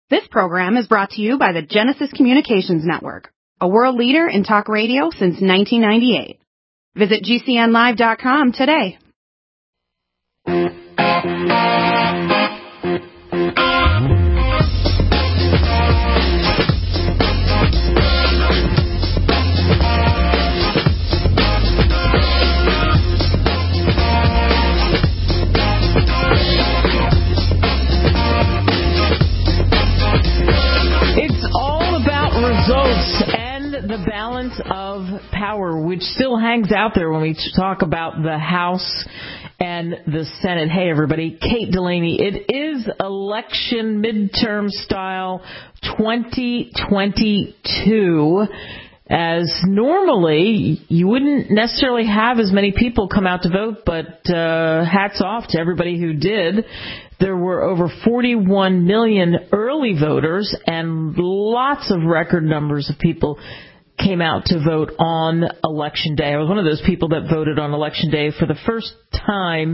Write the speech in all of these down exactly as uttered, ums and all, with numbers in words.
This program is brought to you by the Genesis Communications Network, a world leader in talk radio since nineteen ninety-eight. Visit G C N live dot com today. The balance of power, which still hangs out there when we talk about the House and the Senate. Hey, everybody, Kate Delaney. It is election midterm style twenty twenty-two. As normally, you wouldn't necessarily have as many people come out to vote, but uh, hats off to everybody who did. There were over forty-one million early voters and lots of record numbers of people came out to vote on Election Day. I was one of those people that voted on Election Day for the first time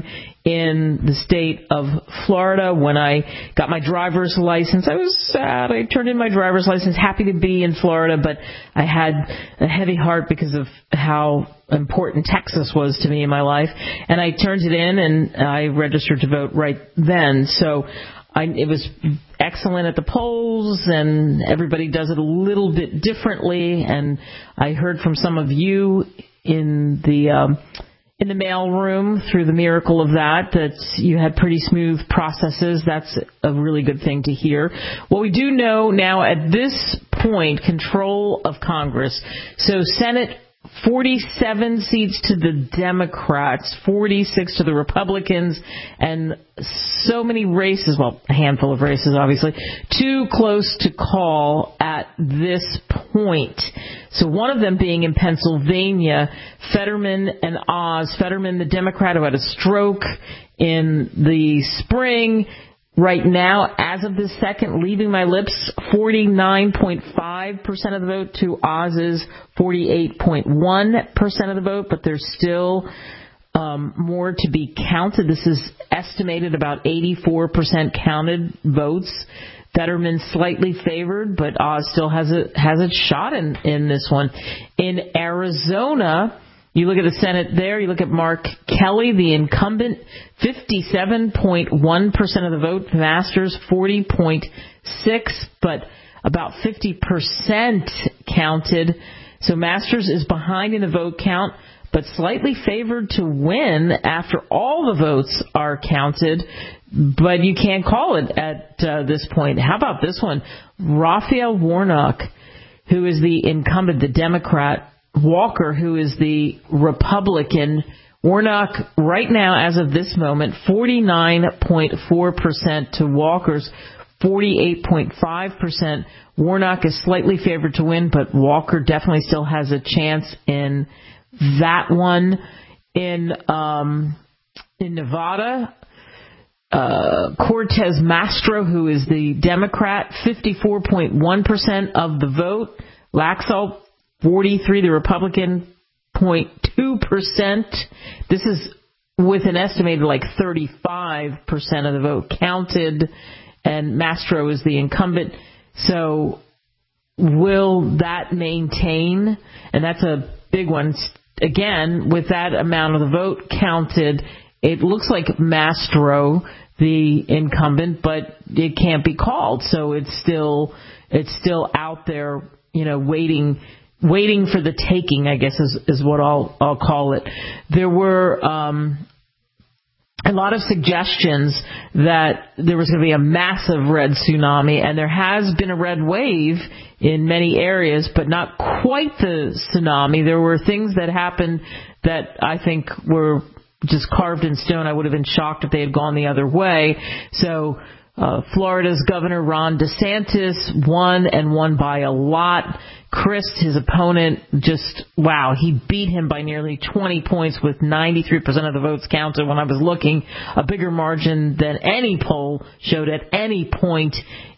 in the state of Florida. When I got my driver's license, I was sad. I turned in my driver's license, happy to be in Florida, but I had a heavy heart because of how important Texas was to me in my life. And I turned it in, and I registered to vote right then. So I, it was excellent at the polls, and everybody does it a little bit differently. And I heard from some of you in the um, in the mail room through the miracle of that that you had pretty smooth processes. That's a really good thing to hear. What we do know now at this point, control of Congress. So Senate, forty-seven seats to the Democrats, forty-six to the Republicans, and so many races, well, a handful of races, obviously, too close to call at this point. So one of them being in Pennsylvania, Fetterman and Oz. Fetterman, the Democrat who had a stroke in the spring. Right now, as of this second, leaving my lips, forty-nine point five percent of the vote to Oz's forty-eight point one percent of the vote, but there's still um, more to be counted. This is estimated about eighty-four percent counted votes. Fetterman slightly favored, but Oz still has a has a shot in, in this one. In Arizona, you look at the Senate there, you look at Mark Kelly, the incumbent, fifty-seven point one percent of the vote, Masters forty point six, but about fifty percent counted. So Masters is behind in the vote count, but slightly favored to win after all the votes are counted, but you can't call it at uh, this point. How about this one? Raphael Warnock, who is the incumbent, the Democrat, Walker, who is the Republican. Warnock, right now, as of this moment, forty-nine point four percent to Walker's forty-eight point five percent. Warnock is slightly favored to win, but Walker definitely still has a chance in that one. In um, in Nevada, uh, Cortez Masto, who is the Democrat, fifty-four point one percent of the vote. Laxalt, forty-three, the Republican, zero point two percent. This is with an estimated like thirty-five percent of the vote counted, and Masto is the incumbent. So will that maintain? And that's a big one. Again, with that amount of the vote counted, it looks like Masto, the incumbent, but it can't be called. So it's still it's still out there, you know, waiting waiting for the taking, I guess is, is what I'll I'll call it. There were um, a lot of suggestions that there was going to be a massive red tsunami, and there has been a red wave in many areas, but not quite the tsunami. There were things that happened that I think were just carved in stone. I would have been shocked if they had gone the other way. So uh, Florida's Governor Ron DeSantis won, and won by a lot. Crist, his opponent, just, wow, he beat him by nearly twenty points with ninety-three percent of the votes counted. When I was looking, a bigger margin than any poll showed at any point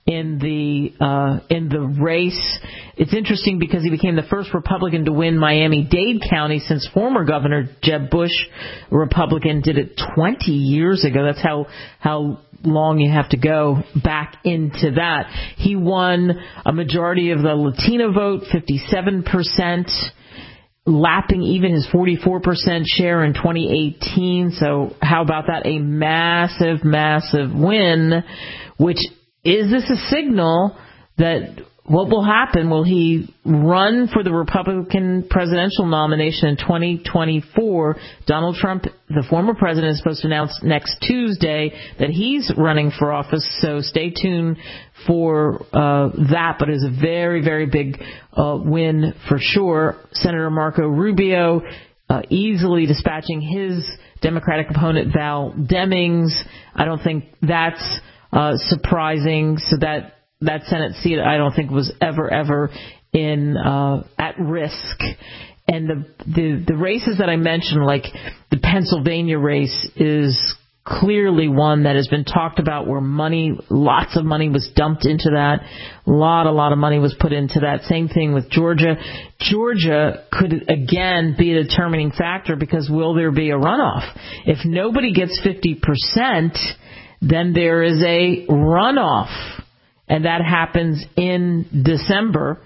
in the uh, in the race. It's interesting because he became the first Republican to win Miami-Dade County since former Governor Jeb Bush, a Republican, did it twenty years ago. That's how how long you have to go back into that. He won a majority of the Latino vote, fifty-seven percent, lapping even his forty-four percent share in twenty eighteen. So how about that? A massive, massive win, which is this a signal that what will happen? Will he run for the Republican presidential nomination in twenty twenty-four? Donald Trump, the former president, is supposed to announce next Tuesday that he's running for office, so stay tuned for uh, that, but it's a very, very big uh, win for sure. Senator Marco Rubio uh, easily dispatching his Democratic opponent, Val Demings. I don't think that's uh, surprising, so that that Senate seat, I don't think, was ever, ever in uh, at risk. And the, the the races that I mentioned, like the Pennsylvania race, is clearly one that has been talked about where money, lots of money was dumped into that. A lot, a lot of money was put into that. Same thing with Georgia. Georgia could, again, be a determining factor because will there be a runoff? If nobody gets fifty percent, then there is a runoff. And that happens in December.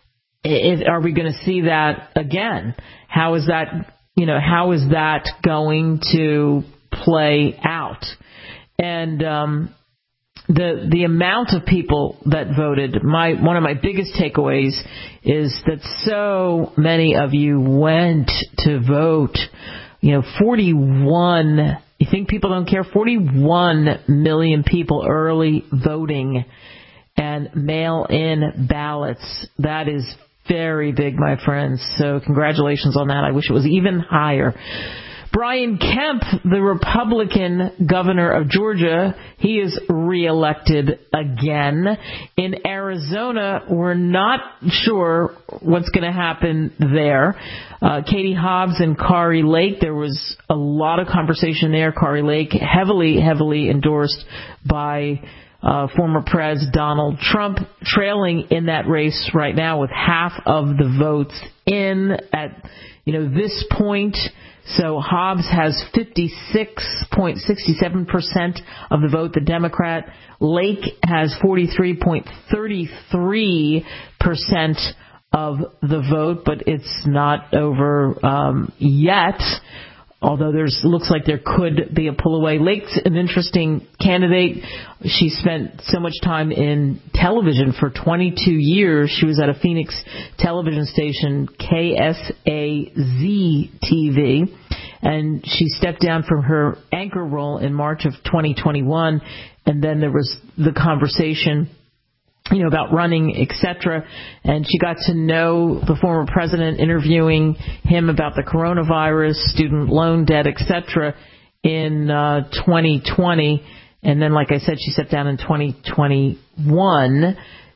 It, are we going to see that again? How is that, you know, how is that going to play out? And um, the the amount of people that voted, my one of my biggest takeaways is that so many of you went to vote. You know, forty-one, you think people don't care? forty-one million people early voting and mail-in ballots. That is very big, my friends. So congratulations on that. I wish it was even higher. Brian Kemp, the Republican governor of Georgia, he is reelected again. In Arizona, we're not sure what's going to happen there. Uh, Katie Hobbs and Kari Lake, there was a lot of conversation there. Kari Lake, heavily, heavily endorsed by Uh, former President Donald Trump, trailing in that race right now with half of the votes in at, you know, this point. So Hobbs has fifty-six point six seven percent of the vote, the Democrat. Lake has forty-three point three three percent of the vote, but it's not over um, yet. Although there's looks like there could be a pull away. Lake's an interesting candidate. She spent so much time in television for twenty-two years. She was at a Phoenix television station, K S A Z T V, and she stepped down from her anchor role in March of twenty twenty-one. And then there was the conversation, you know, about running, et cetera. And she got to know the former president, interviewing him about the coronavirus, student loan debt, et cetera, in uh, twenty twenty. And then, like I said, she stepped down in twenty twenty-one.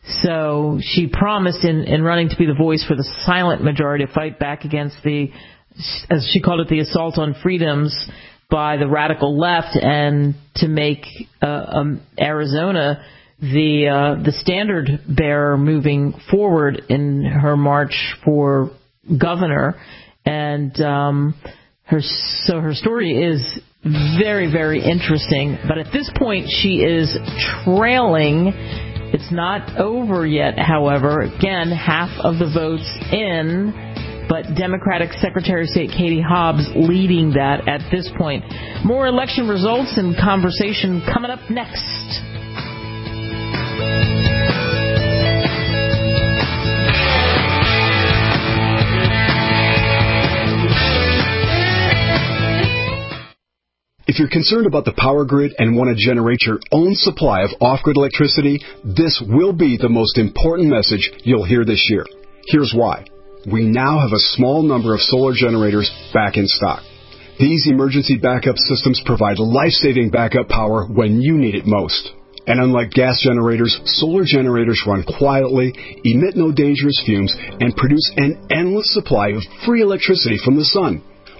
So she promised in, in running to be the voice for the silent majority to fight back against the, as she called it, the assault on freedoms by the radical left, and to make uh, um, Arizona the uh, the standard bearer moving forward in her march for governor. And um, her so her story is very, very interesting. But at this point, she is trailing. It's not over yet, however. Again, half of the votes in, but Democratic Secretary of State Katie Hobbs leading that at this point. More election results and conversation coming up next. If you're concerned about the power grid and want to generate your own supply of off-grid electricity, this will be the most important message you'll hear this year. Here's why. We now have a small number of solar generators back in stock. These emergency backup systems provide life-saving backup power when you need it most. And unlike gas generators, solar generators run quietly, emit no dangerous fumes, and produce an endless supply of free electricity from the sun.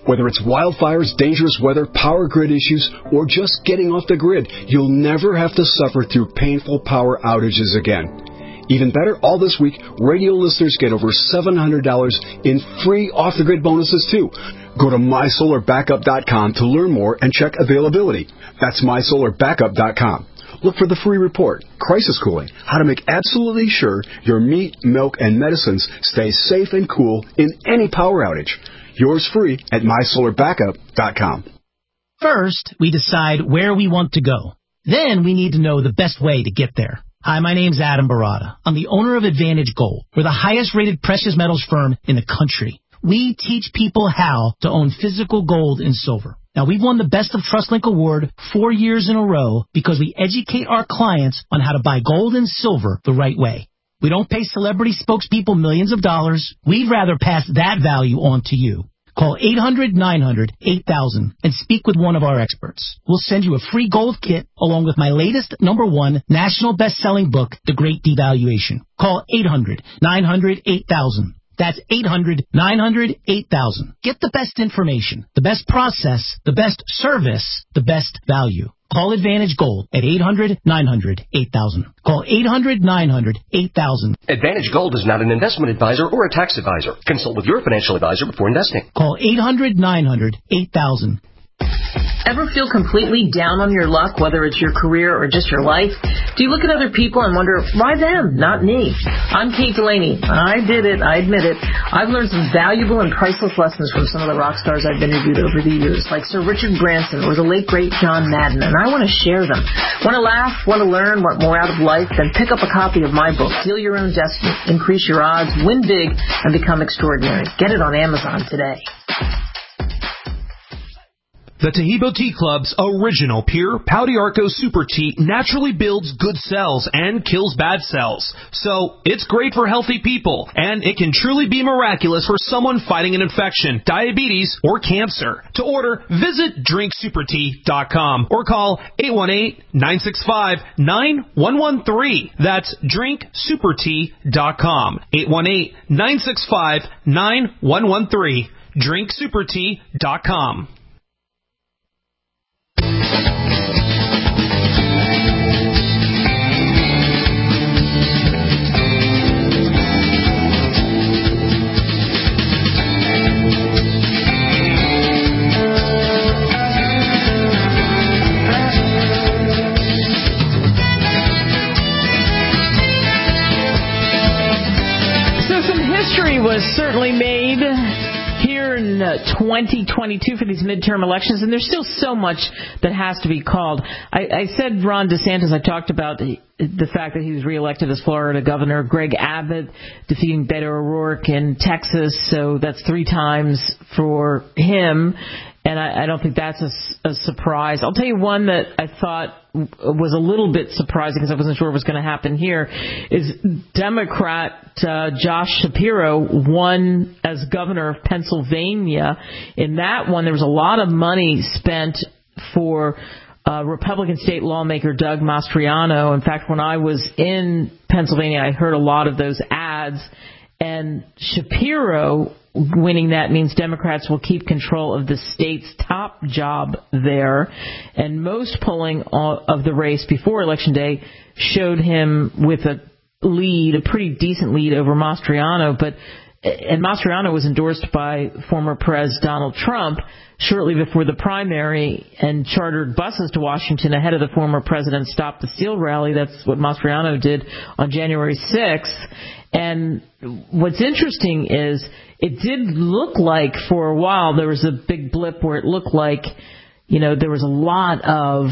Whether it's wildfires, dangerous weather, power grid issues, or just getting off the grid, you'll never have to suffer through painful power outages again. Even better, all this week, radio listeners get over seven hundred dollars in free off-the-grid bonuses, too. Go to my solar backup dot com to learn more and check availability. That's my solar backup dot com. Look for the free report, Crisis Cooling, how to make absolutely sure your meat, milk, and medicines stay safe and cool in any power outage. Yours free at my solar backup dot com. First, we decide where we want to go. Then we need to know the best way to get there. Hi, my name's Adam Barada. I'm the owner of Advantage Gold. We're the highest-rated precious metals firm in the country. We teach people how to own physical gold and silver. Now, we've won the Best of TrustLink Award four years in a row because we educate our clients on how to buy gold and silver the right way. We don't pay celebrity spokespeople millions of dollars. We'd rather pass that value on to you. Call eight hundred, nine hundred, eight thousand and speak with one of our experts. We'll send you a free gold kit along with my latest number one national best-selling book, The Great Devaluation. Call eight hundred, nine hundred, eight thousand. That's eight hundred, nine hundred, eight thousand. Get the best information, the best process, the best service, the best value. Call Advantage Gold at eight hundred, nine hundred, eight thousand. Call eight hundred, nine hundred, eight thousand. Advantage Gold is not an investment advisor or a tax advisor. Consult with your financial advisor before investing. Call eight hundred, nine hundred, eight thousand. Ever feel completely down on your luck, whether it's your career or just your life? Do you look at other people and wonder, why them, not me? I'm Kate Delaney. I did it. I admit it. I've learned some valuable and priceless lessons from some of the rock stars I've interviewed over the years, like Sir Richard Branson or the late, great John Madden, and I want to share them. Want to laugh? Want to learn? Want more out of life? Then pick up a copy of my book, Deal Your Own Destiny, Increase Your Odds, Win Big, and Become Extraordinary. Get it on Amazon today. The Taheebo Tea Club's original pure Pau d'Arco Super Tea naturally builds good cells and kills bad cells. So it's great for healthy people, and it can truly be miraculous for someone fighting an infection, diabetes, or cancer. To order, visit drink super tea dot com or call eight one eight, nine six five, nine one one three. That's drink super tea dot com. eight one eight, nine six five, nine one one three. drink super tea dot com. Was certainly made here in uh, twenty twenty-two for these midterm elections, and there's still so much that has to be called. I, I said Ron DeSantis. I talked about the, the fact that he was reelected as Florida governor. Greg Abbott defeating Beto O'Rourke in Texas, so that's three times for him. And I, I don't think that's a, a surprise. I'll tell you one that I thought was a little bit surprising because I wasn't sure what was going to happen here is Democrat uh, Josh Shapiro won as governor of Pennsylvania. In that one, there was a lot of money spent for uh, Republican state lawmaker Doug Mastriano. In fact, when I was in Pennsylvania, I heard a lot of those ads. And Shapiro winning that means Democrats will keep control of the state's top job there. And most polling of the race before Election Day showed him with a lead, a pretty decent lead over Mastriano. But and Mastriano was endorsed by former President Donald Trump shortly before the primary and chartered buses to Washington ahead of the former president's Stop the Steal rally. That's what Mastriano did on January sixth. And what's interesting is it did look like for a while there was a big blip where it looked like, you know, there was a lot of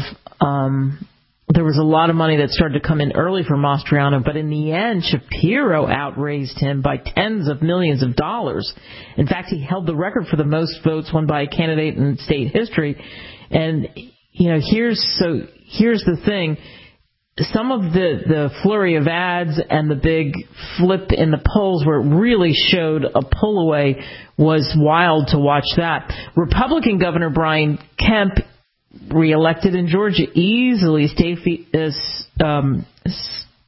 um, there was a lot of money that started to come in early for Mastriano, but in the end, Shapiro outraised him by tens of millions of dollars. In fact, he held the record for the most votes won by a candidate in state history. And you know, here's so here's the thing. Some of the, the flurry of ads and the big flip in the polls where it really showed a pull away was wild to watch that. Republican Governor Brian Kemp, reelected in Georgia easily. Stacey uh, um,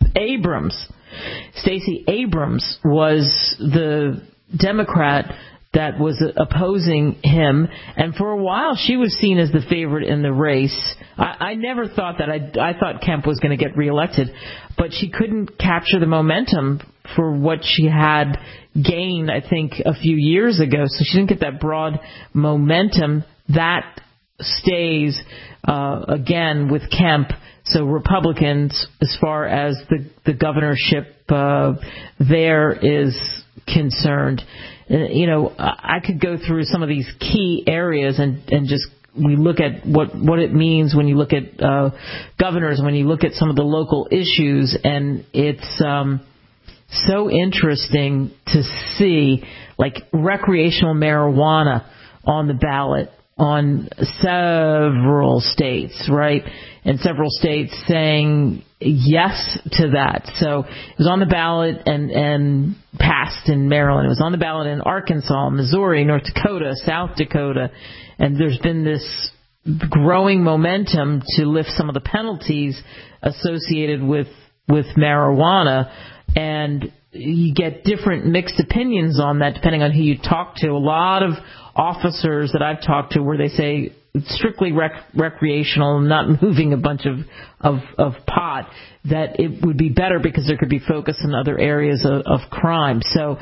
Abrams, Stacey Abrams was the Democrat that was opposing him, and for a while she was seen as the favorite in the race. I, I never thought that. I, I thought Kemp was going to get reelected, but she couldn't capture the momentum for what she had gained, I think, a few years ago. So she didn't get that broad momentum. That stays, uh, again, with Kemp. So Republicans, as far as the, the governorship uh, there is concerned, uh, you know, I could go through some of these key areas and, and just we look at what, what it means when you look at uh, governors, when you look at some of the local issues, and it's um, so interesting to see, like, recreational marijuana on the ballot on several states, right? And several states saying yes to that. So it was on the ballot and, and passed in Maryland. It was on the ballot in Arkansas, Missouri, North Dakota, South Dakota. And there's been this growing momentum to lift some of the penalties associated with, with marijuana. And you get different mixed opinions on that depending on who you talk to. A lot of officers that I've talked to where they say strictly rec- recreational, not moving a bunch of, of, of pot, that it would be better because there could be focus in other areas of, of crime. So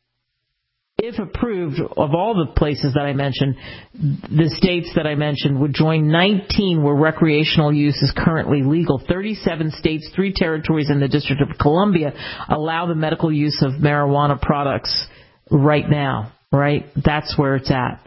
if approved, of all the places that I mentioned, the states that I mentioned would join nineteen where recreational use is currently legal. thirty-seven states, three territories in the District of Columbia allow the medical use of marijuana products right now, right? That's where it's at.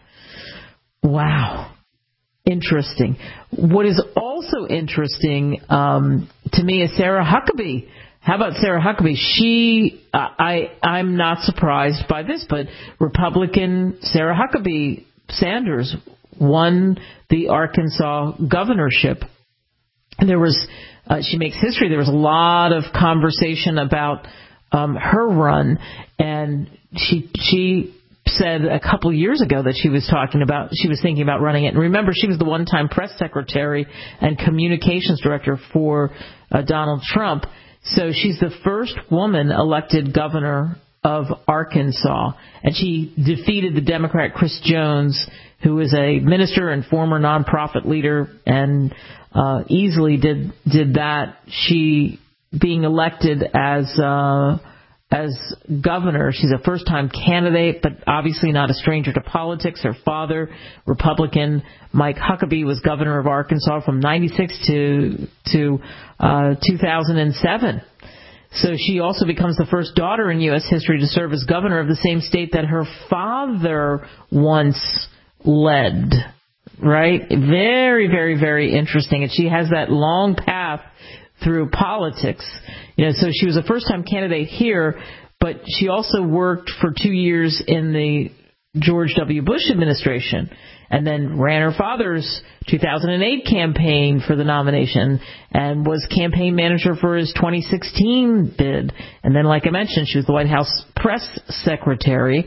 Wow. Interesting. What is also interesting um, to me is Sarah Huckabee. How about Sarah Huckabee? She, uh, I, I'm not surprised by this, but Republican Sarah Huckabee Sanders won the Arkansas governorship. And there was, uh, she makes history. There was a lot of conversation about um, her run, and she, she said a couple years ago that she was talking about, she was thinking about running it. And remember, she was the one-time press secretary and communications director for uh, Donald Trump. So she's the first woman elected governor of Arkansas, and she defeated the Democrat Chris Jones, who is a minister and former nonprofit leader, and uh, easily did did that. She being elected as uh, as governor. She's a first-time candidate, but obviously not a stranger to politics. Her father, Republican Mike Huckabee, was governor of Arkansas from ninety-six to to uh, two thousand seven. So she also becomes the first daughter in U S history to serve as governor of the same state that her father once led. Right? Very, very, very interesting. And she has that long path through politics. You know, so she was a first-time candidate here, but she also worked for two years in the George W. Bush administration, and then ran her father's two thousand eight campaign for the nomination, and was campaign manager for his twenty sixteen bid. And then, like I mentioned, she was the White House press secretary,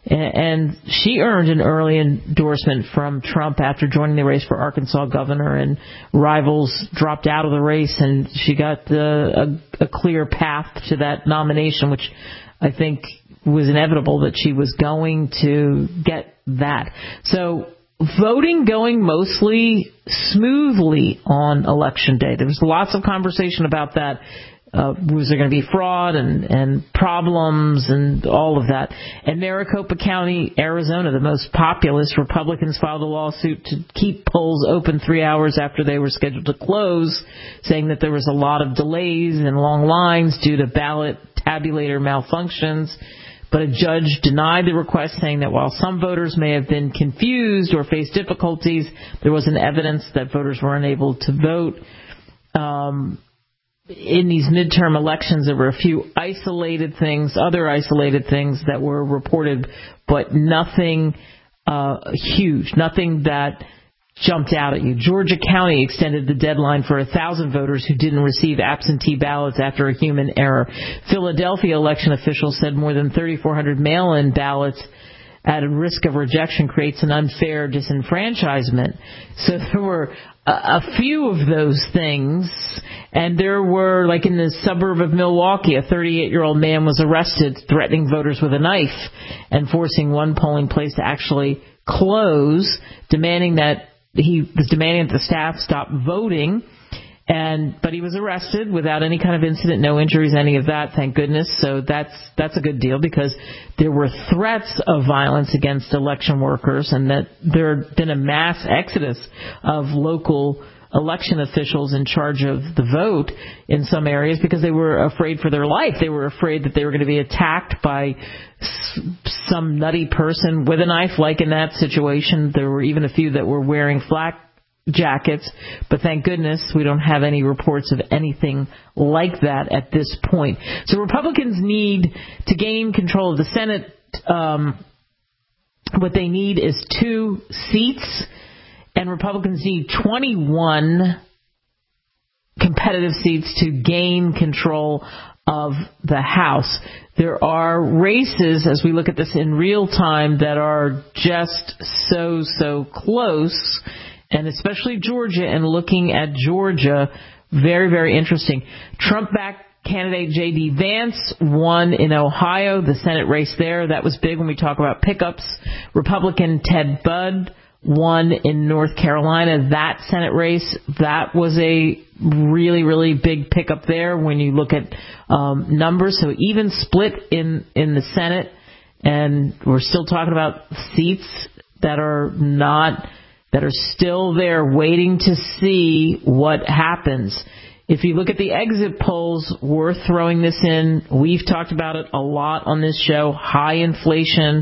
and she earned an early endorsement from Trump after joining the race for Arkansas governor, and rivals dropped out of the race, and she got a, a, a clear path to that nomination, which I think was inevitable that she was going to get that. So voting going mostly smoothly on Election Day. There was lots of conversation about that. Uh, was there going to be fraud and, and problems and all of that? In Maricopa County, Arizona, the most populous, Republicans filed a lawsuit to keep polls open three hours after they were scheduled to close, saying that there was a lot of delays and long lines due to ballot tabulator malfunctions. But a judge denied the request, saying that while some voters may have been confused or faced difficulties, there wasn't evidence that voters were unable to vote. Um, in these midterm elections, there were a few isolated things, other isolated things that were reported, but nothing uh, huge, nothing that jumped out at you. Georgia County extended the deadline for one thousand voters who didn't receive absentee ballots after a human error. Philadelphia election officials said more than thirty-four hundred mail-in ballots at a risk of rejection creates an unfair disenfranchisement. So there were a, a few of those things, And there were, like in the suburb of Milwaukee, a thirty-eight-year-old man was arrested threatening voters with a knife and forcing one polling place to actually close, demanding that he was demanding that the staff stop voting. And but he was arrested without any kind of incident, no injuries, any of that, thank goodness. So that's that's a good deal, because there were threats of violence against election workers, and that there had been a mass exodus of local election officials in charge of the vote in some areas because they were afraid for their life. They were afraid that they were going to be attacked by some nutty person with a knife, like in that situation. There were even a few that were wearing flak jackets, but thank goodness we don't have any reports of anything like that at this point. So Republicans need to gain control of the Senate. Um, what they need is two seats, and Republicans need twenty-one competitive seats to gain control of the House. There are races, as we look at this in real time, that are just so, so close, and especially Georgia, and looking at Georgia, very, very interesting. Trump-backed candidate J D. Vance won in Ohio, the Senate race there. That was big when we talk about pickups. Republican Ted Budd won in North Carolina, that Senate race. That was a really, really big pickup there when you look at um, numbers. So even split in, in the Senate, and we're still talking about seats that are not... that are still there waiting to see what happens. If you look at the exit polls, we're throwing this in. We've talked about it a lot on this show. High inflation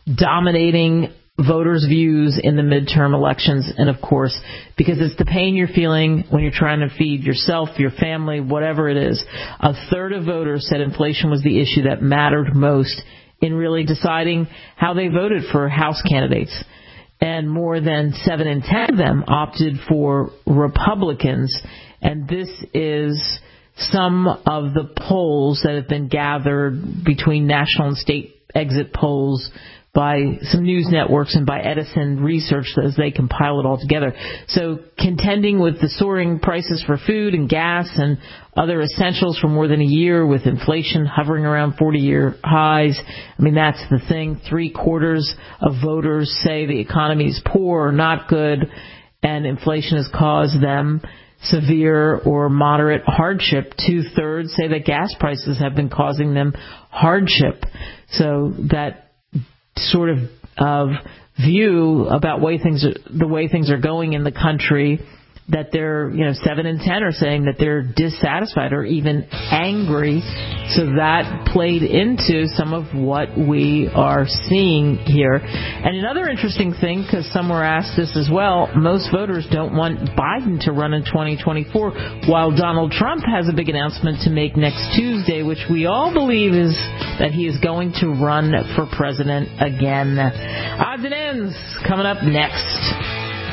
dominating voters' views in the midterm elections. And, of course, because it's the pain you're feeling when you're trying to feed yourself, your family, whatever it is. A third of voters said inflation was the issue that mattered most in really deciding how they voted for House candidates. And more than seven in ten of them opted for Republicans. And this is some of the polls that have been gathered between national and state exit polls by some news networks and by Edison Research as they compile it all together. So contending with the soaring prices for food and gas and other essentials for more than a year, with inflation hovering around forty-year highs. I mean, that's the thing. Three quarters of voters say the economy is poor or not good, and inflation has caused them severe or moderate hardship. Two-thirds say that gas prices have been causing them hardship. So that sort of of view about way things are, the way things are going in the country, that they're, you know, seven in ten are saying that they're dissatisfied or even angry. So that played into some of what we are seeing here. And another interesting thing, because some were asked this as well, most voters don't want Biden to run in twenty twenty-four, while Donald Trump has a big announcement to make next Tuesday, which we all believe is that he is going to run for president again. Odds and ends coming up next.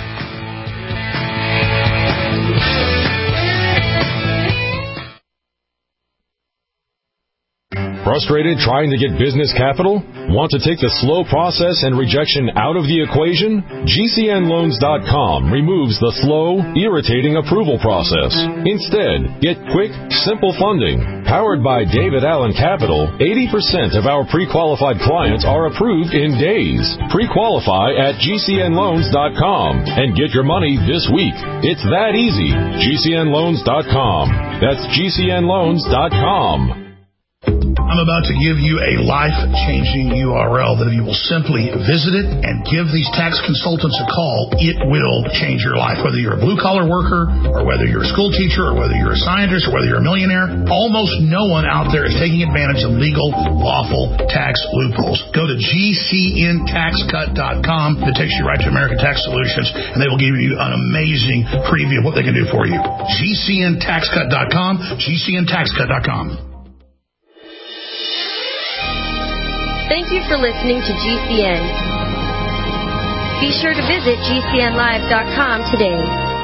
Frustrated trying to get business capital? Want to take the slow process and rejection out of the equation? G C N loans dot com removes the slow, irritating approval process. Instead, get quick, simple funding. Powered by David Allen Capital, eighty percent of our pre-qualified clients are approved in days. Pre-qualify at G C N loans dot com and get your money this week. It's that easy. G C N loans dot com. That's G C N loans dot com. I'm about to give you a life-changing U R L that if you will simply visit it and give these tax consultants a call, it will change your life. Whether you're a blue-collar worker or whether you're a school teacher or whether you're a scientist or whether you're a millionaire, almost no one out there is taking advantage of legal, lawful tax loopholes. Go to G C N tax cut dot com. It takes you right to American Tax Solutions, and they will give you an amazing preview of what they can do for you. G C N tax cut dot com, G C N tax cut dot com. Thank you for listening to G C N. Be sure to visit G C N live dot com today.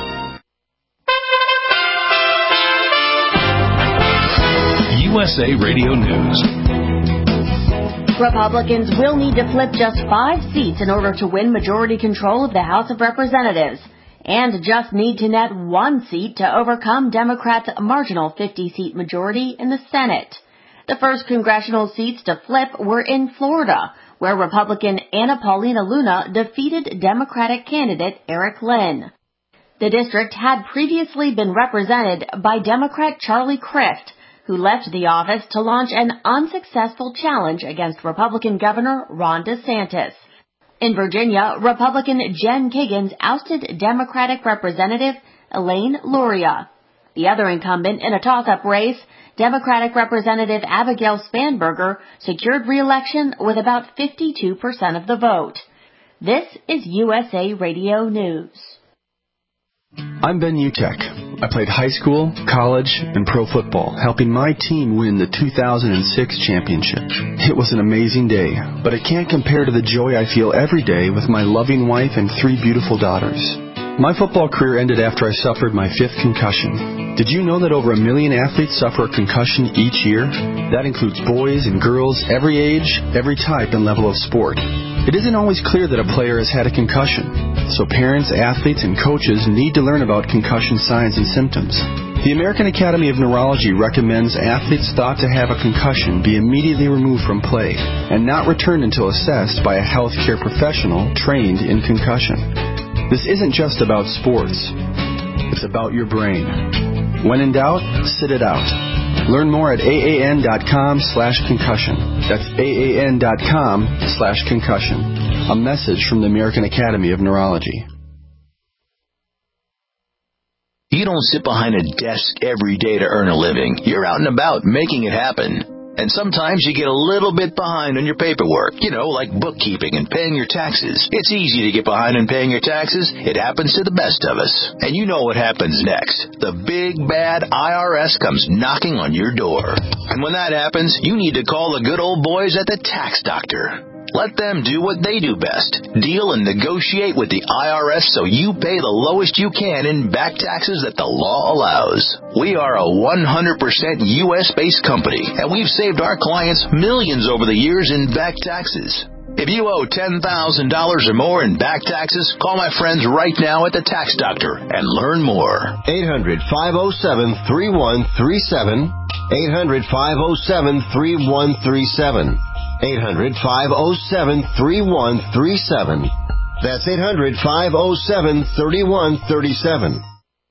U S A Radio News. Republicans will need to flip just five seats in order to win majority control of the House of Representatives. and just need to net one seat to overcome Democrats' marginal fifty-seat majority in the Senate. The first congressional seats to flip were in Florida, where Republican Anna Paulina Luna defeated Democratic candidate Eric Lynn. The district had previously been represented by Democrat Charlie Crist, who left the office to launch an unsuccessful challenge against Republican Governor Ron DeSantis. In Virginia, Republican Jen Kiggins ousted Democratic Representative Elaine Luria. The other incumbent in a toss-up race, Democratic Representative Abigail Spanberger, secured re-election with about fifty-two percent of the vote. This is U S A Radio News. I'm Ben Utek. I played high school, college, and pro football, helping my team win the two thousand six championship. It was an amazing day, but it can't compare to the joy I feel every day with my loving wife and three beautiful daughters. My football career ended after I suffered my fifth concussion. Did you know that over a million athletes suffer a concussion each year? That includes boys and girls, every age, every type and level of sport. It isn't always clear that a player has had a concussion, so parents, athletes, and coaches need to learn about concussion signs and symptoms. The American Academy of Neurology recommends athletes thought to have a concussion be immediately removed from play and not returned until assessed by a healthcare professional trained in concussion. This isn't just about sports. It's about your brain. When in doubt, sit it out. Learn more at aan.com slash concussion. That's aan.com slash concussion. A message from the American Academy of Neurology. You don't sit behind a desk every day to earn a living. You're out and about making it happen. And sometimes you get a little bit behind on your paperwork, you know, like bookkeeping and paying your taxes. It's easy to get behind in paying your taxes. It happens to the best of us. And you know what happens next. The big, bad I R S comes knocking on your door. And when that happens, you need to call the good old boys at the Tax Doctor. Let them do what they do best. Deal and negotiate with the I R S so you pay the lowest you can in back taxes that the law allows. We are a one hundred percent U S-based company, and we've saved our clients millions over the years in back taxes. If you owe ten thousand dollars or more in back taxes, call my friends right now at the Tax Doctor and learn more. eight hundred, five oh seven, three one three seven. eight hundred, five oh seven, three one three seven. eight hundred, five oh seven, three one three seven. That's eight hundred, five oh seven, three one three seven.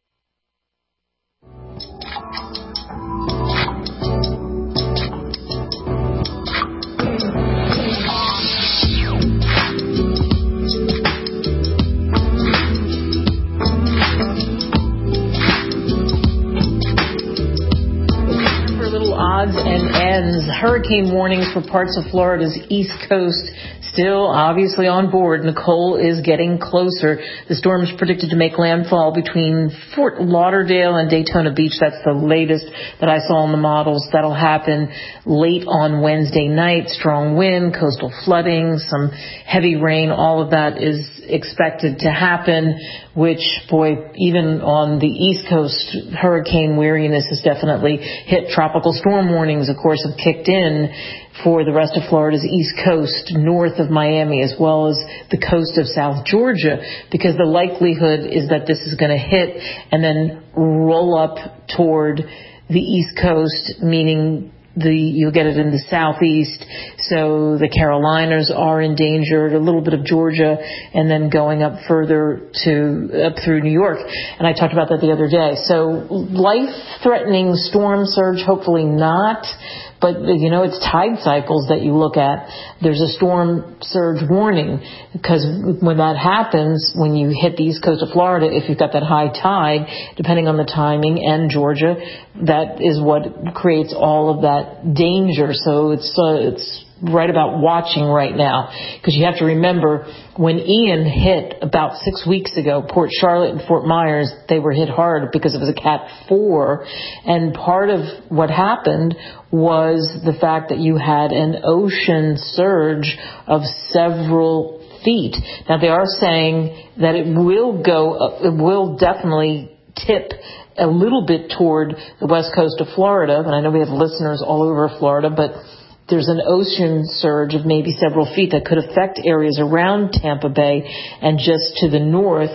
Odds and ends. Hurricane warnings for parts of Florida's East Coast still obviously on board. Nicole is getting closer. The storm is predicted to make landfall between Fort Lauderdale and Daytona Beach. That's the latest that I saw in the models. That'll happen late on Wednesday night. Strong wind, coastal flooding, some heavy rain. All of that is expected to happen, which, boy, even on the East Coast, hurricane weariness has definitely hit. Tropical storm warnings, of course, have kicked in for the rest of Florida's East Coast, north of Miami, as well as the coast of South Georgia, because the likelihood is that this is going to hit and then roll up toward the East Coast, meaning the you'll get it in the southeast. So the Carolinas are endangered, a little bit of Georgia, and then going up further to up through New York. And I talked about that the other day. So life-threatening storm surge, hopefully not. But, you know, it's tide cycles that you look at. There's a storm surge warning, because when that happens, when you hit the east coast of Florida, if you've got that high tide, depending on the timing, and Georgia, that is what creates all of that danger. So it's uh, it's right about watching right now, because you have to remember when Ian hit about six weeks ago, Port Charlotte and Fort Myers, they were hit hard because it was a Cat four, and part of what happened was the fact that you had an ocean surge of several feet. Now they are saying that it will go, it will definitely tip a little bit toward the west coast of Florida, and I know we have listeners all over Florida, but there's an ocean surge of maybe several feet that could affect areas around Tampa Bay and just to the north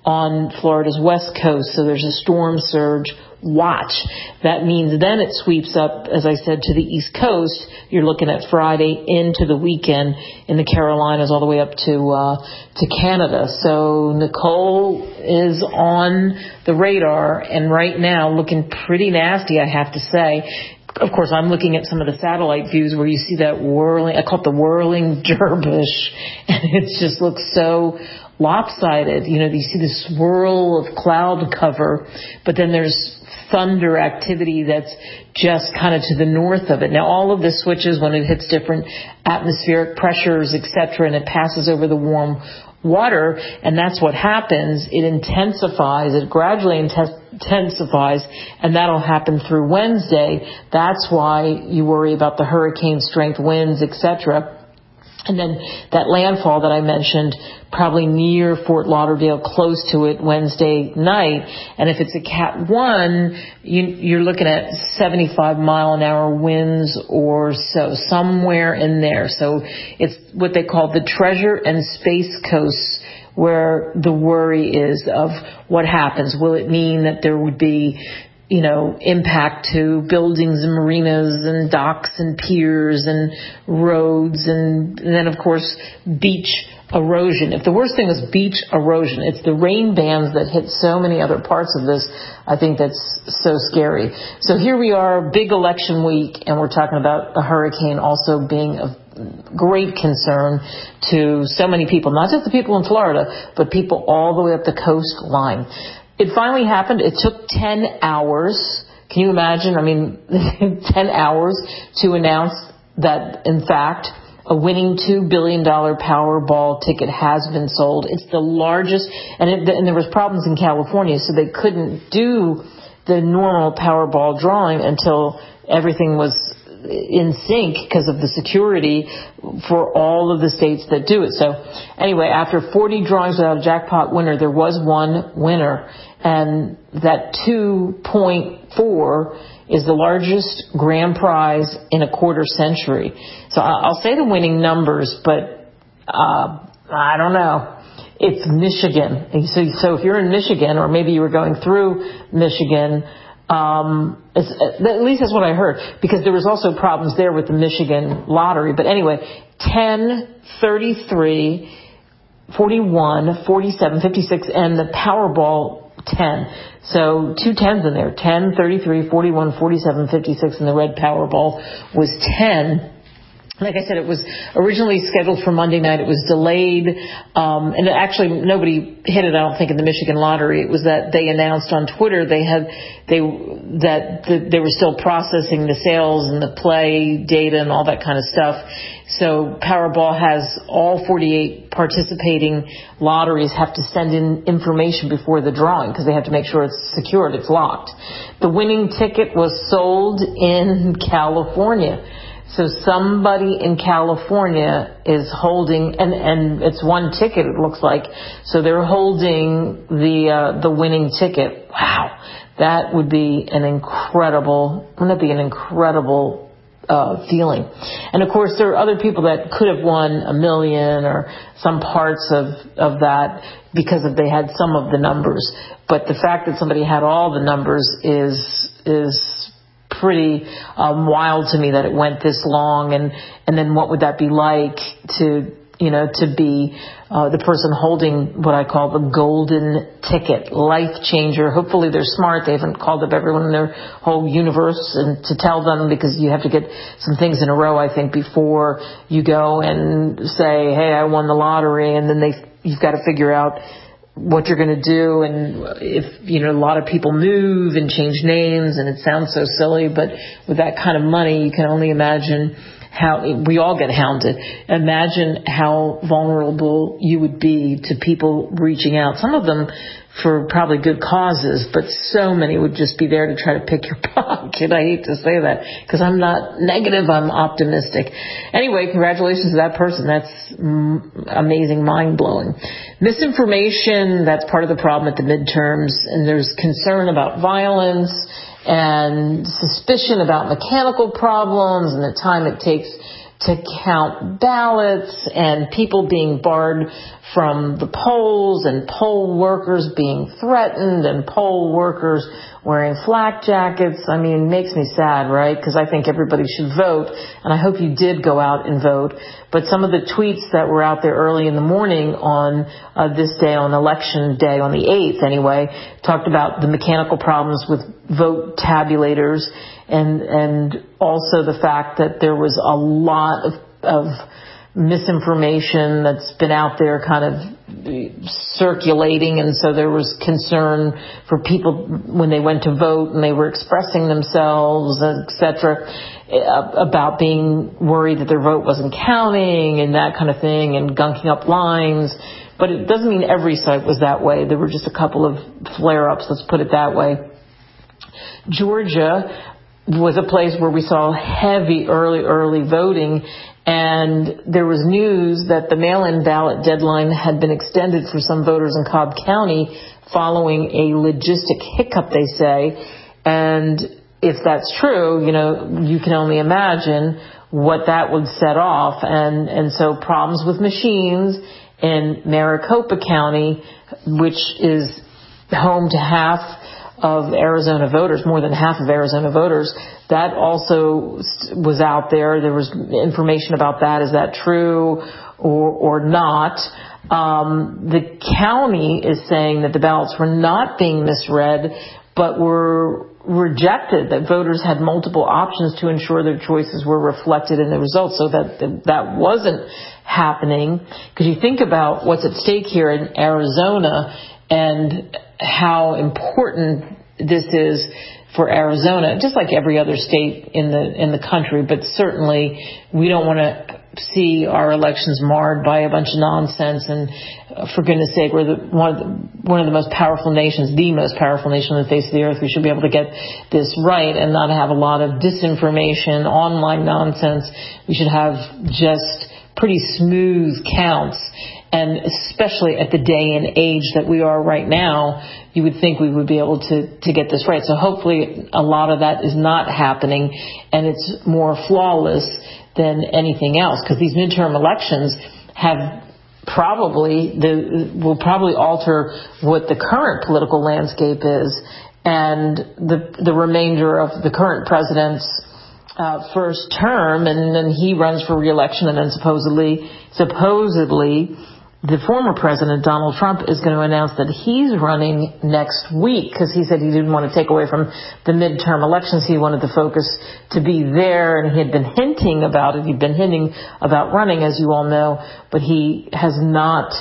on Florida's west coast. So there's a storm surge watch. That means then it sweeps up, as I said, to the East Coast. You're looking at Friday into the weekend in the Carolinas all the way up to uh, to Canada. So Nicole is on the radar, and right now looking pretty nasty, I have to say. Of course, I'm looking at some of the satellite views where you see that whirling, I call it the whirling dervish, and it just looks so lopsided. You know, you see the swirl of cloud cover, but then there's thunder activity that's just kind of to the north of it. Now, all of this switches when it hits different atmospheric pressures, et cetera, and it passes over the warm water, and that's what happens. It intensifies, it gradually intensifies, and that'll happen through Wednesday. That's why you worry about the hurricane strength winds, et cetera. And then that landfall that I mentioned, probably near Fort Lauderdale, close to it Wednesday night. And if it's a Cat one, you, you're looking at seventy-five mile an hour winds or so, somewhere in there. So it's what they call the treasure and space coasts, where the worry is of what happens. Will it mean that there would be, you know, impact to buildings and marinas and docks and piers and roads, and, and then, of course, beach erosion. If the worst thing was beach erosion, it's the rain bands that hit so many other parts of this. I think that's so scary. So here we are, big election week, and we're talking about a hurricane also being of great concern to so many people, not just the people in Florida, but people all the way up the coastline. It finally happened. It took ten hours. Can you imagine? I mean, ten hours to announce that, in fact, a winning two billion dollars Powerball ticket has been sold. It's the largest, and, it, and there was problems in California, so they couldn't do the normal Powerball drawing until everything was in sync because of the security for all of the states that do it. So anyway, after forty drawings without a jackpot winner, there was one winner, and that two point four is the largest grand prize in a quarter century. So I'll say the winning numbers, but uh, I don't know. It's Michigan. So, so if you're in Michigan, or maybe you were going through Michigan, Um, it's, at least that's what I heard, because there was also problems there with the Michigan lottery. But anyway, ten, thirty-three, forty-one, forty-seven, fifty-six, and the Powerball ten. So two tens in there, ten, thirty-three, forty-one, forty-seven, fifty-six, and the red Powerball was ten. Like I said, it was originally scheduled for Monday night. It was delayed, um, and actually nobody hit it, I don't think, in the Michigan lottery. It was that they announced on Twitter they had they that the, they were still processing the sales and the play data and all that kind of stuff. So Powerball has all forty-eight participating lotteries have to send in information before the drawing because they have to make sure it's secured, it's locked. The winning ticket was sold in California. So somebody in California is holding, and, and it's one ticket, it looks like. So they're holding the uh, the winning ticket. Wow, that would be an incredible, wouldn't that be an incredible uh, feeling? And of course, there are other people that could have won a million or some parts of, of that because of they had some of the numbers. But the fact that somebody had all the numbers is is pretty um, wild to me, that it went this long, and and then what would that be like to you know to be uh, the person holding what I call the golden ticket, life changer. Hopefully they're smart. They haven't called up everyone in their whole universe and to tell them, because you have to get some things in a row, I think, before you go and say, hey, I won the lottery, and then they you've got to figure out what you're going to do. And if, you know, a lot of people move and change names, and it sounds so silly, but with that kind of money, you can only imagine how we all get hounded. Imagine how vulnerable you would be to people reaching out. Some of them for probably good causes, but so many would just be there to try to pick your pocket. I hate to say that because I'm not negative, I'm optimistic. Anyway, congratulations to that person. That's mm, amazing, mind-blowing. Misinformation, that's part of the problem at the midterms, and there's concern about violence and suspicion about mechanical problems and the time it takes to count ballots and people being barred from the polls and poll workers being threatened and poll workers wearing flak jackets. I mean, it makes me sad, right? Because I think everybody should vote, and I hope you did go out and vote. But some of the tweets that were out there early in the morning on uh, this day, on election day, on the eighth anyway, talked about the mechanical problems with vote tabulators and and also the fact that there was a lot of, of misinformation that's been out there kind of circulating, and so there was concern for people when they went to vote and they were expressing themselves, et cetera, about being worried that their vote wasn't counting and that kind of thing, and gunking up lines. But it doesn't mean every site was that way. There were just a couple of flare-ups, let's put it that way. Georgia was a place where we saw heavy early, early voting, and there was news that the mail-in ballot deadline had been extended for some voters in Cobb County following a logistic hiccup, they say. And if that's true, you know, you can only imagine what that would set off. And, and so problems with machines in Maricopa County, which is home to half of Arizona voters, more than half of Arizona voters, that also was out there. There was information about that. Is that true or, or not? Um, the county is saying that the ballots were not being misread, but were rejected, that voters had multiple options to ensure their choices were reflected in the results, so that that wasn't happening. Because you think about what's at stake here in Arizona and how important this is for Arizona, just like every other state in the in the country. But certainly we don't want to see our elections marred by a bunch of nonsense. And uh, for goodness sake, we're the, one of the one of the most powerful nations, the most powerful nation on the face of the earth. We should be able to get this right and not have a lot of disinformation, online nonsense. We should have just pretty smooth counts. And especially at the day and age that we are right now, you would think we would be able to, to get this right. So hopefully a lot of that is not happening, and it's more flawless than anything else, because these midterm elections have probably, the, will probably alter what the current political landscape is, and the, the remainder of the current president's uh, first term, and then he runs for re-election, and then supposedly, supposedly, the former president, Donald Trump, is going to announce that he's running next week, because he said he didn't want to take away from the midterm elections. He wanted the focus to be there, and he had been hinting about it. He'd been hinting about running, as you all know, but he has not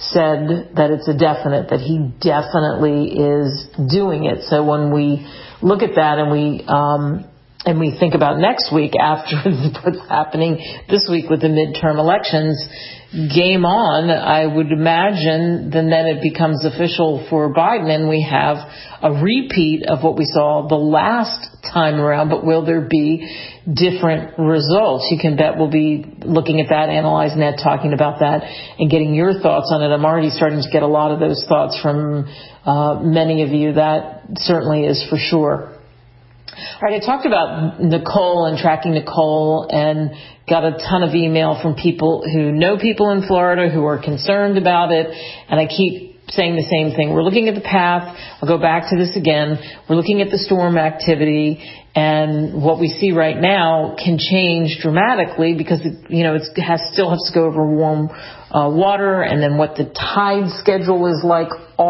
said that it's a definite, that he definitely is doing it. So when we look at that and we um, and we think about next week after what's happening this week with the midterm elections, game on, I would imagine, then then it becomes official for Biden, and we have a repeat of what we saw the last time around. But will there be different results? You can bet we'll be looking at that, analyzing that, talking about that, and getting your thoughts on it. I'm already starting to get a lot of those thoughts from uh, many of you. That certainly is for sure. All right, I talked about Nicole and tracking Nicole, and got a ton of email from people who know people in Florida who are concerned about it, and I keep saying the same thing. We're looking at the path. I'll go back to this again. We're looking at the storm activity, and what we see right now can change dramatically because, it, you know, it has, still has to go over warm uh, water, and then what the tide schedule is like,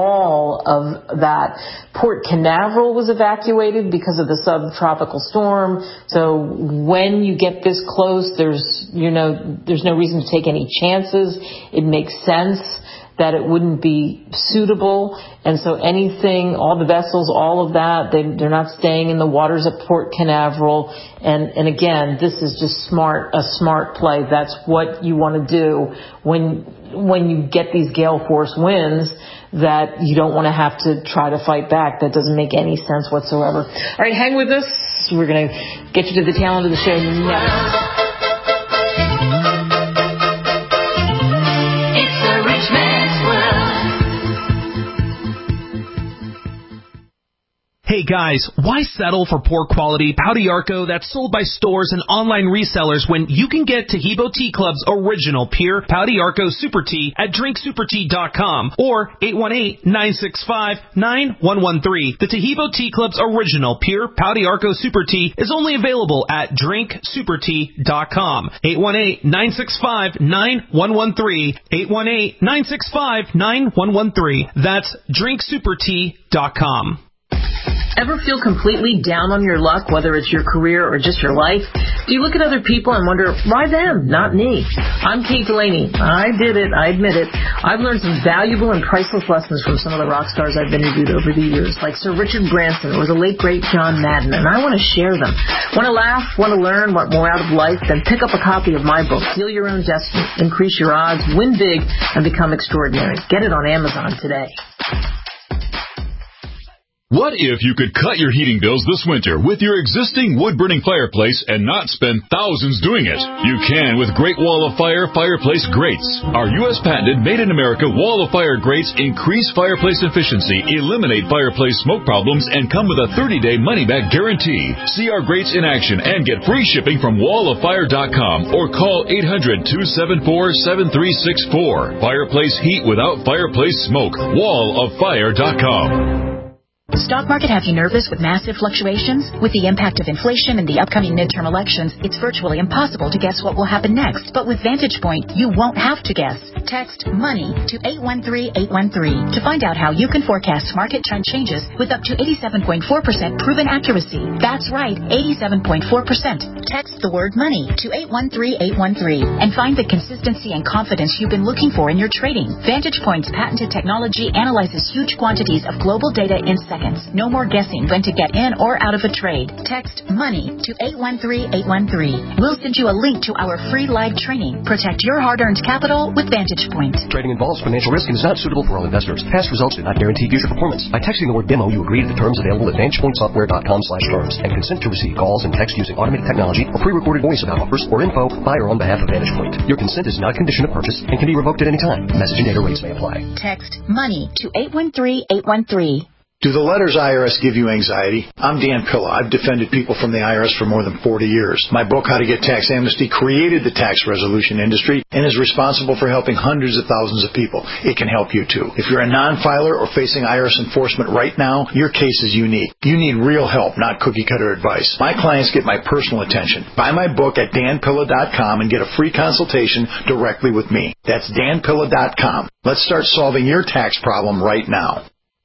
all of that. Port Canaveral was evacuated because of the subtropical storm. So when you get this close, there's, you know, there's no reason to take any chances. It makes sense that it wouldn't be suitable. And so anything, all the vessels, all of that, they, they're not staying in the waters of Port Canaveral. And, and again, this is just smart, a smart play. That's what you want to do when, when you get these gale force winds, that you don't want to have to try to fight back. That doesn't make any sense whatsoever. All right, hang with us. We're going to get you to the tail end of the show next. Hey Guys, why settle for poor quality Pau d'Arco that's sold by stores and online resellers when you can get Taheebo Tea Club's original pure Pau d'Arco Super Tea at drink super tea dot com or eight one eight, nine six five, nine one one three. The Taheebo Tea Club's original pure Pau d'Arco Super Tea is only available at drink super tea dot com. eight one eight, nine six five, nine one one three. eight one eight, nine six five, nine one one three. That's drink super tea dot com. Ever feel completely down on your luck, whether it's your career or just your life? Do you look at other people and wonder, why them, not me? I'm Kate Delaney. I did it. I admit it. I've learned some valuable and priceless lessons from some of the rock stars I've interviewed over the years, like Sir Richard Branson or the late, great John Madden, and I want to share them. Want to laugh? Want to learn? Want more out of life? Then pick up a copy of my book, Seal Your Own Destiny, Increase Your Odds, Win Big, and Become Extraordinary. Get it on Amazon today. What if you could cut your heating bills this winter with your existing wood-burning fireplace and not spend thousands doing it? You can with Great Wall of Fire Fireplace Grates. Our U S patented made-in-America Wall of Fire grates increase fireplace efficiency, eliminate fireplace smoke problems, and come with a thirty-day money-back guarantee. See our grates in action and get free shipping from wall of fire dot com or call eight hundred, two seven four, seven three six four. Fireplace heat without fireplace smoke. wall of fire dot com. The stock market have you nervous with massive fluctuations? With the impact of inflation and the upcoming midterm elections, it's virtually impossible to guess what will happen next. But with Vantage Point, you won't have to guess. Text MONEY to eight one three, eight one three to find out how you can forecast market trend changes with up to eighty-seven point four percent proven accuracy. That's right, eighty-seven point four percent. Text the word MONEY to eight one three, eight one three and find the consistency and confidence you've been looking for in your trading. Vantage Point's patented technology analyzes huge quantities of global data in seconds. No more guessing when to get in or out of a trade. Text MONEY to eight one three, eight one three. We'll send you a link to our free live training. Protect your hard-earned capital with Vantage Point. Trading involves financial risk and is not suitable for all investors. Past results do not guarantee future performance. By texting the word demo, you agree to the terms available at vantage point software dot com slash terms and consent to receive calls and text using automated technology or pre-recorded voice about offers or info by or on behalf of Vantage Point. Your consent is not a condition of purchase and can be revoked at any time. Message and data rates may apply. Text MONEY to eight one three, eight one three. Do the letters I R S give you anxiety? I'm Dan Pilla. I've defended people from the I R S for more than forty years. My book, How to Get Tax Amnesty, created the tax resolution industry and is responsible for helping hundreds of thousands of people. It can help you, too. If you're a non-filer or facing I R S enforcement right now, your case is unique. You need real help, not cookie-cutter advice. My clients get my personal attention. Buy my book at dan pilla dot com and get a free consultation directly with me. That's dan pilla dot com. Let's start solving your tax problem right now.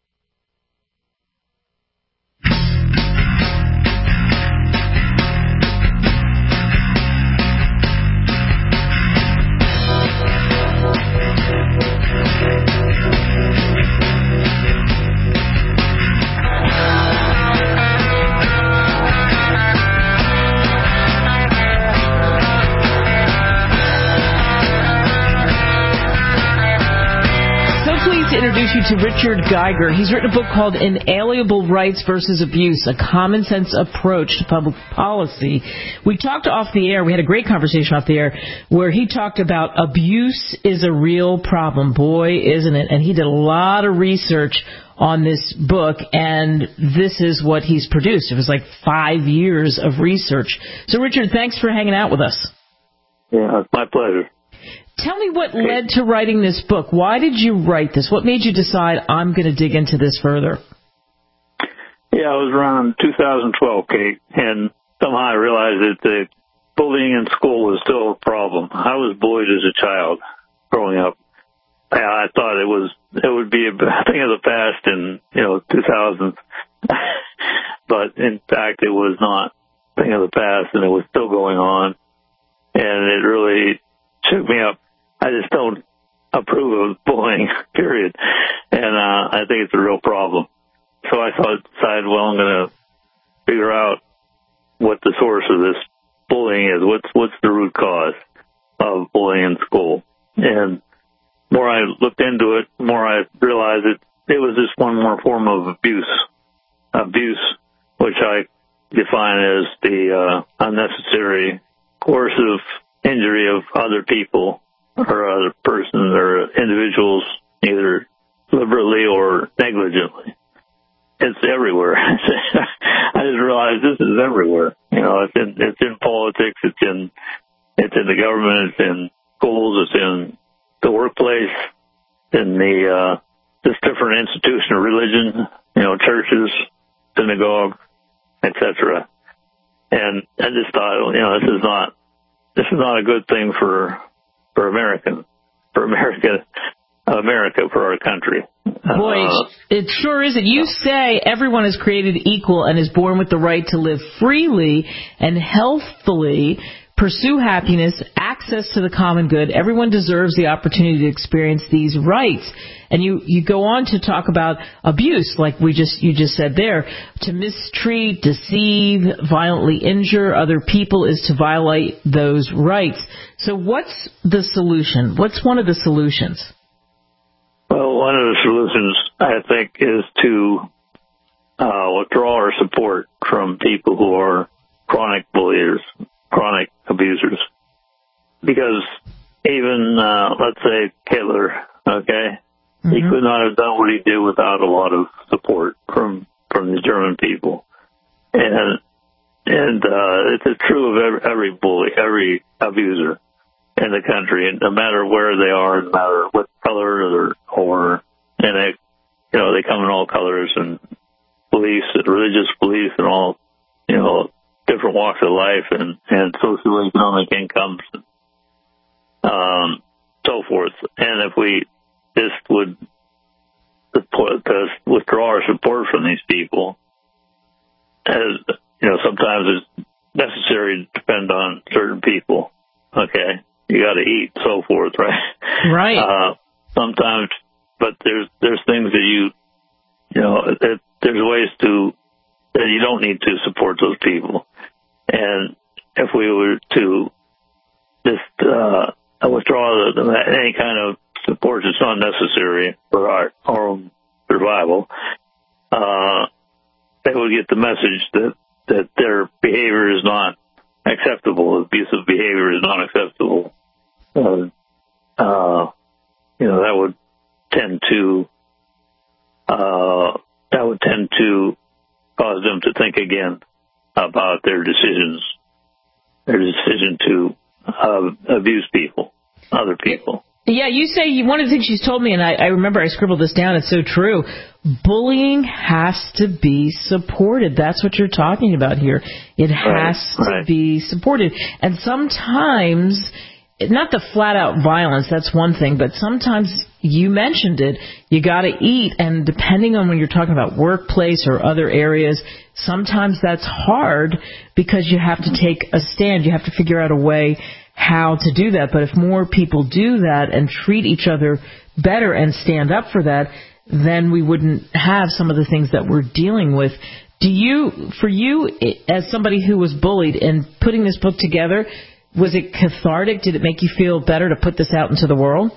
Introduce you to Richard Geiger. He's written a book called Inalienable Rights versus Abuse, a common sense approach to public policy. We talked off the air. We had a great conversation off the air where he talked about abuse is a real problem. Boy, isn't it? And he did a lot of research on this book, and this is what he's produced. It was like five years of research. So, Richard, thanks for hanging out with us. Yeah, it's my pleasure. Tell me what led to writing this book. Why did you write this? What made you decide I'm going to dig into this further? Yeah, it was around two thousand twelve, Kate, and somehow I realized that the bullying in school was still a problem. I was bullied as a child growing up. I thought it was it would be a thing of the past in, you know, two thousand, but in fact it was not a thing of the past, and it was still going on, and it really shook me up. I just don't approve of bullying, period. And uh, I think it's a real problem. So I thought, decided, well, I'm going to figure out what the source of this bullying is. What's what's the root cause of bullying in school? And the more I looked into it, the more I realized it, it was just one more form of abuse. Abuse, which I define as the uh, unnecessary, coercive injury of other people or other persons or individuals, either deliberately or negligently. it's everywhere. I just realized this is everywhere. You know, it's in it's in politics, it's in it's in the government, it's in schools, it's in the workplace, in the uh, just different institution of religion. You know, churches, synagogues, et cetera. And I just thought, you know, this is not this is not a good thing for for American for America America for our country. Boy, uh, it sure isn't. You say everyone is created equal and is born with the right to live freely and healthfully, pursue happiness, access to the common good. Everyone deserves the opportunity to experience these rights. And you, you go on to talk about abuse, like we just you just said there. To mistreat, deceive, violently injure other people is to violate those rights. So what's the solution? What's one of the solutions? Well, one of the solutions, I think, is to uh, withdraw our support from people who are chronic bullies, chronic abusers. Because even, uh, let's say, Hitler, okay, mm-hmm. he could not have done what he did without a lot of support from from the German people. And and uh, it's true of every, every bully, every abuser in the country, and no matter where they are, no matter what color or, or and they, you know, they come in all colors and beliefs, and religious beliefs, and all, you know, different walks of life and and socioeconomic incomes, and, um, so forth. And if we just would support, to withdraw our support from these people, as you know, sometimes it's necessary to depend on certain people. Okay. You got to eat, so forth, right? Right. Uh, sometimes, but there's there's things that you, you know, that there's ways to that you don't need to support those people. And if we were to just uh, withdraw the, any kind of support that's not necessary for our, our own survival, uh, they would get the message that that their behavior is not acceptable. Abusive behavior is not acceptable. Uh, uh, you know, that would tend to uh, that would tend to cause them to think again about their decisions, their decision to uh, abuse people, other people. Yeah, you say you, one of the things she's told me, and I, I remember I scribbled this down. It's so true. Bullying has to be supported. That's what you're talking about here. It has right, to right. be supported. And sometimes, not the flat-out violence, that's one thing, but sometimes, you mentioned it, you got to eat, and depending on when you're talking about workplace or other areas, sometimes that's hard because you have to take a stand. You have to figure out a way how to do that. But if more people do that and treat each other better and stand up for that, then we wouldn't have some of the things that we're dealing with. Do you, for you, as somebody who was bullied, and putting this book together, was it cathartic? Did it make you feel better to put this out into the world?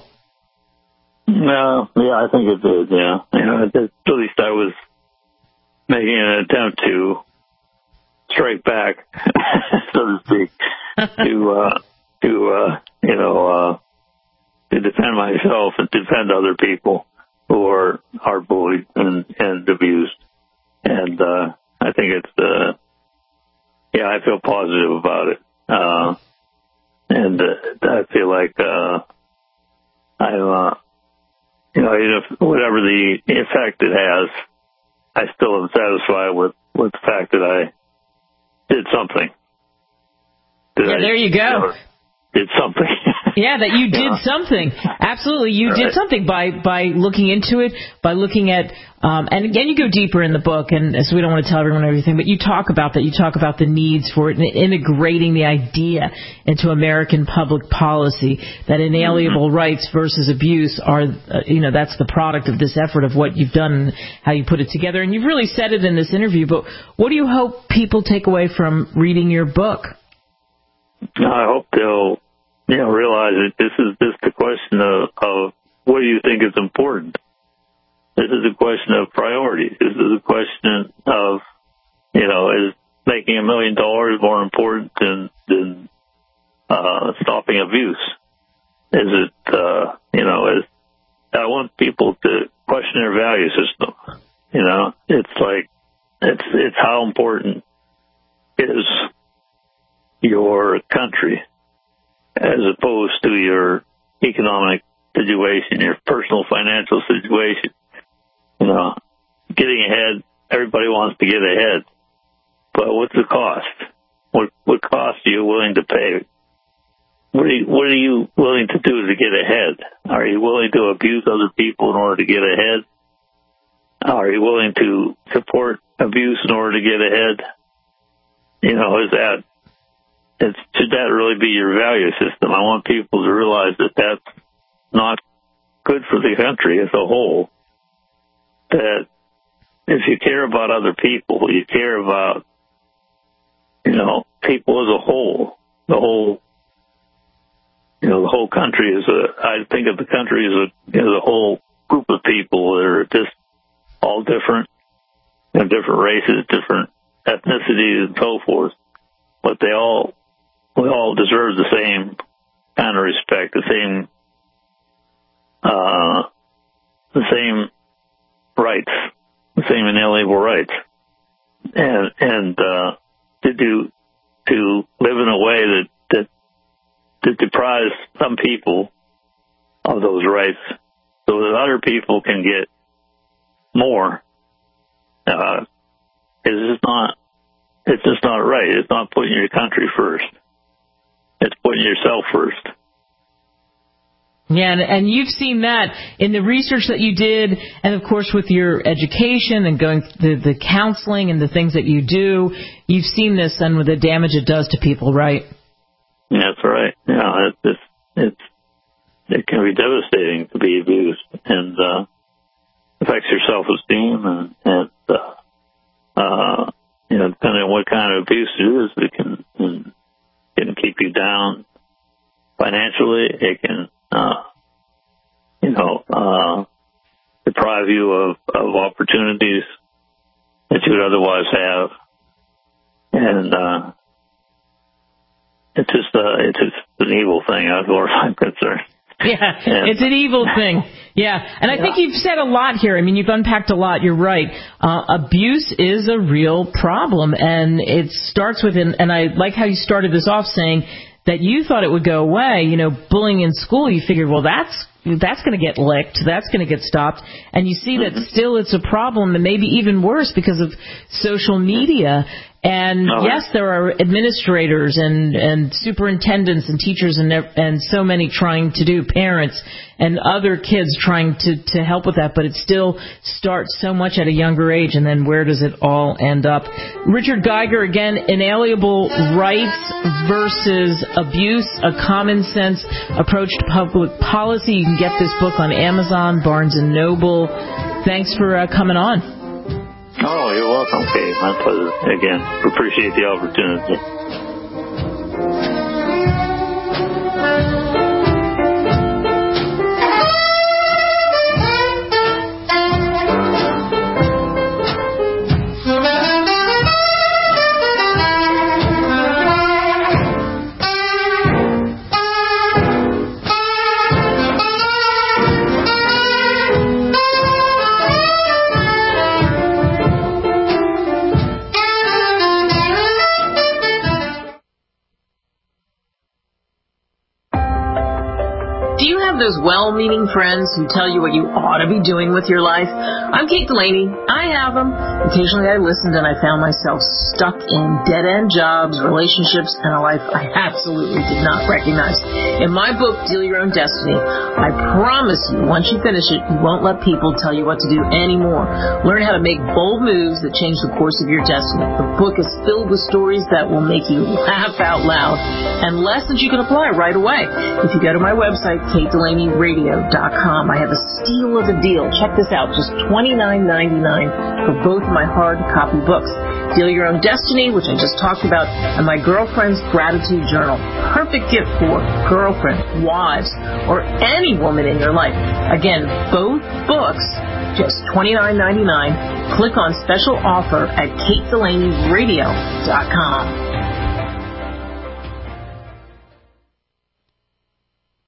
No, yeah, I think it did, yeah. You know, at least I was making an attempt to strike back, so to speak, to, uh, to, uh, you know, uh, to defend myself and defend other people who are, are bullied and, and abused. And, uh, I think it's, uh, yeah, I feel positive about it. Uh, and, uh, I feel like, uh, I'm, uh, you know, even if whatever the effect it has, I still am satisfied with, with the fact that I did something. That yeah, I, there you go. You know, did something. Yeah, that you did yeah. something. Absolutely, you right. did something by by looking into it, by looking at, um, and again, you go deeper in the book, and so we don't want to tell everyone everything, but you talk about that. You talk about the needs for it and integrating the idea into American public policy that inalienable mm-hmm. rights versus abuse are, uh, you know, that's the product of this effort of what you've done and how you put it together. And you've really said it in this interview, but what do you hope people take away from reading your book? I hope they'll, you know, realize that this is just a question of, of what do you think is important. This is a question of priorities. This is a question of, you know, is making a million dollars more important than, than uh, stopping abuse? Is it, uh, you know, is, I want people to question their value system. You know, it's like, it's, it's how important is your country as opposed to your economic situation, your personal financial situation. You know, getting ahead, everybody wants to get ahead. But what's the cost? What what cost are you willing to pay? What are you, what are you willing to do to get ahead? Are you willing to abuse other people in order to get ahead? Are you willing to support abuse in order to get ahead? You know, is that, it's, should that really be your value system? I want people to realize that that's not good for the country as a whole. That if you care about other people, you care about, you know, people as a whole, the whole, you know, the whole country is a, I think of the country as a, as a whole group of people that are just all different, you know, different races, different ethnicities and so forth, but they all, we all deserve the same kind of respect, the same, uh, the same rights, the same inalienable rights, and and uh, to do to live in a way that that that deprives some people of those rights, so that other people can get more. Uh, it's just not. It's just not right. It's not putting your country first. It's putting yourself first. Yeah, and, and you've seen that in the research that you did, and of course with your education and going the the counseling and the things that you do. You've seen this and with the damage it does to people, right? That's right. Yeah, it's it's, it's it can be devastating to be abused, and uh, affects your self-esteem, and, and uh, uh, you know, depending on what kind of abuse it is, it can it can keep you down financially. It can Uh, you know, uh, deprive you of, of opportunities that you would otherwise have. And, uh, it's just, uh, it's just an evil thing as far as I'm concerned. Yeah, and, it's an evil thing. Yeah, and I yeah. think you've said a lot here. I mean, you've unpacked a lot. You're right. Uh, abuse is a real problem, and it starts with, an, and I like how you started this off saying that you thought it would go away. You know, bullying in school, you figured, well, that's that's going to get licked, that's going to get stopped, and you see that still it's a problem, and maybe even worse because of social media. And oh, yes, there are administrators and, and superintendents and teachers and and so many trying to do, parents and other kids trying to, to help with that, but it still starts so much at a younger age, and then where does it all end up? Richard Geiger, again, Inalienable Rights versus Abuse, a common sense approach to public policy. You can get this book on Amazon, Barnes and Noble. Thanks for uh, coming on. Oh, you're welcome, Kate. My pleasure. Again, appreciate the opportunity. Those well-meaning friends who tell you what you ought to be doing with your life. I'm Kate Delaney. I have them. Occasionally I listened and I found myself stuck in dead-end jobs, relationships, and a life I absolutely did not recognize. In my book, Deal Your Own Destiny, I promise you, once you finish it, you won't let people tell you what to do anymore. Learn how to make bold moves that change the course of your destiny. The book is filled with stories that will make you laugh out loud and lessons you can apply right away. If you go to my website, Kate Delaney Radio dot com. I have a steal of a deal. Check this out. Just twenty-nine ninety-nine for both of my hard copy books. Deal Your Own Destiny, which I just talked about, and my Girlfriend's Gratitude Journal. Perfect gift for girlfriends, wives, or any woman in your life. Again, both books, just twenty-nine ninety-nine. Click on special offer at Kate Delaney Radio dot com.